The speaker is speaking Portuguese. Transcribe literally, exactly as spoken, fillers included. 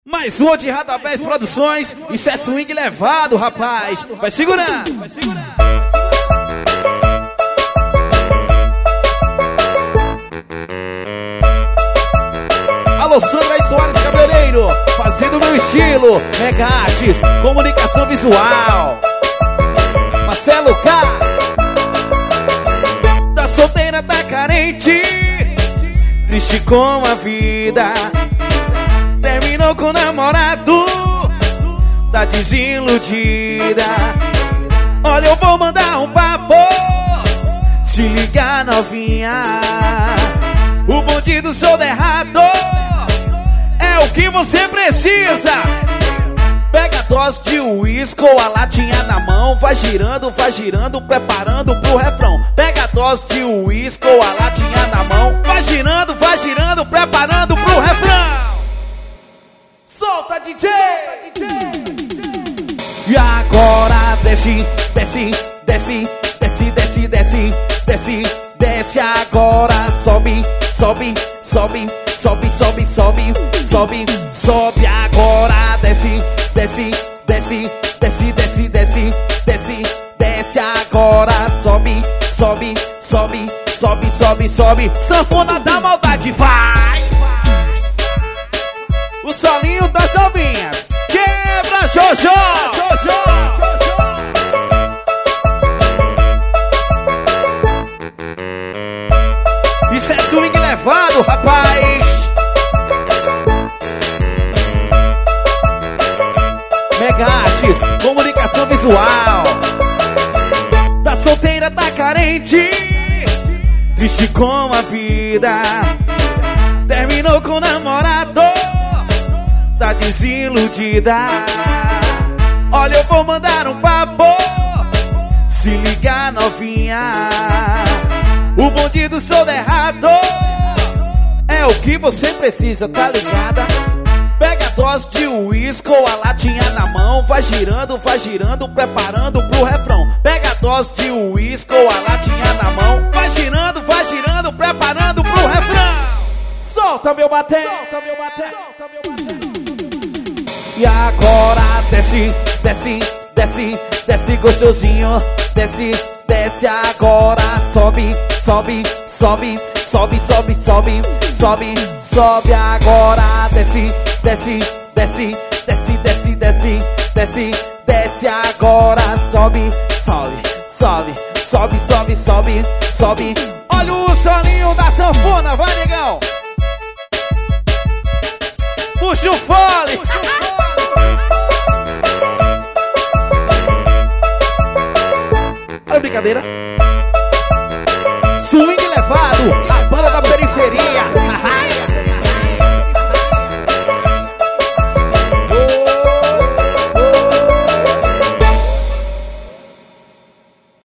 Mais um de Radabés Produções. Isso é swing levado, rapaz. Vai segurando, vai segurando. Alô, Sandra e Soares Cabeleireiro, fazendo meu estilo. Mega Artes, comunicação visual. Marcelo K. Tá solteira, tá carente, triste com a vida. Terminou com o namorado, tá desiludida. Olha, eu vou mandar um papo, se ligar, novinha. O bandido soldo errado é o que você precisa. Pega a dose de uísque ou a latinha na mão, vai girando, vai girando, preparando pro refrão. Pega a dose de uísque ou a latinha na mão, vai girando, vai girando, preparando pro refrão. Solta, D J! E agora desce, desce, desce, desce, desce, desce, desce, desce agora, sobe, sobe, sobe, sobe, sobe, sobe, sobe, sobe agora, desce, desce, desce, desce, desce, desce, desce, desce agora, sobe, sobe, sobe, sobe, sobe, sobe, sanfona da maldade, vai! O solinho das novinhas, quebra, Jojo, Jojo, Jojo. Isso é swing levado, rapaz. Mega Artes, comunicação visual. Tá solteira, tá carente, triste com a vida. Terminou com o namorado, tá desiludida. Olha, eu vou mandar um papo, se ligar, novinha. O bandido soldo errado é o que você precisa, tá ligada? Pega a dose de uísque ou a latinha na mão, vai girando, vai girando, preparando pro refrão. Pega a dose de uísque ou a latinha na mão, vai girando, vai girando, preparando pro refrão. Solta meu bater, solta meu bater, solta meu bater. E agora desce, desce, desce, desce gostosinho, desce, desce agora, sobe, sobe, sobe, sobe, sobe, sobe, sobe, sobe agora, desce, desce, desce, desce, desce, desce, desce, desce agora, sobe, sobe, sobe, sobe, sobe, sobe, sobe. Olha o solinho da sanfona, vai, negão. Puxa o fole. Olha a brincadeira. Swing levado.